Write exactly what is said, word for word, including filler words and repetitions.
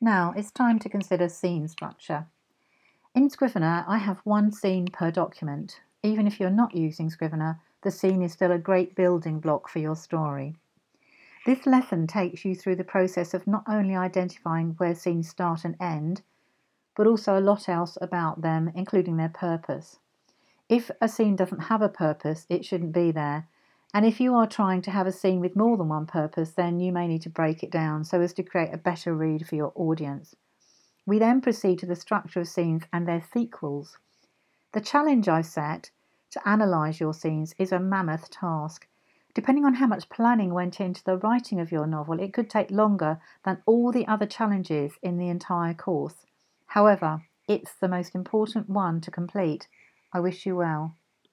Now it's time to consider scene structure. In Scrivener, I have one scene per document. Even if you're not using Scrivener, the scene is still a great building block for your story. This lesson takes you through the process of not only identifying where scenes start and end, but also a lot else about them, including their purpose. If a scene doesn't have a purpose, it shouldn't be there. And if you are trying to have a scene with more than one purpose, then you may need to break it down so as to create a better read for your audience. We then proceed to the structure of scenes and their sequels. The challenge I've set to analyse your scenes is a mammoth task. Depending on how much planning went into the writing of your novel, it could take longer than all the other challenges in the entire course. However, it's the most important one to complete. I wish you well.